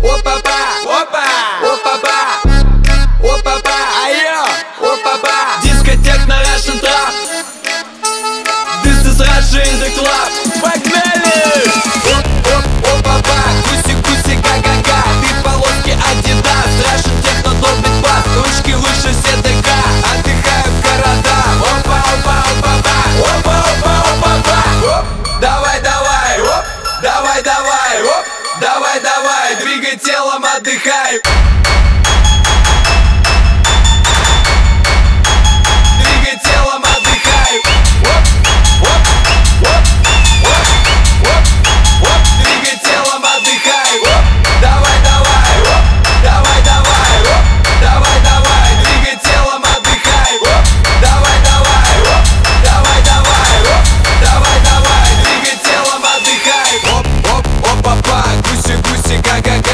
Опа-па, опа, опа-па, опа-па, айо, опа-па. Дискотека Russian Trap. This is Russia in the club. Погнали! Опа-па, куси-куси, га-га-га. Ты в полоске Adidas, Russian Techno долбит бас. Ручки выше СТК, отдыхаю в городах. Опа-опа-опа-па, опа-опа-опа-па. Давай-давай, оп, давай-давай, оп, давай-давай, двигай телом, отдыхай. Двигай телом, отдыхай. Оп, оп, оп, оп, оп, оп, двигай телом, отдыхай. Оп, давай-давай, оп, давай-давай, оп, давай-давай, двигай телом, отдыхай. Оп, давай-давай, оп, давай-давай, оп, давай-давай, двигай телом, отдыхай. Оп, оп, опа-па, гуси-гуси, га-га-га.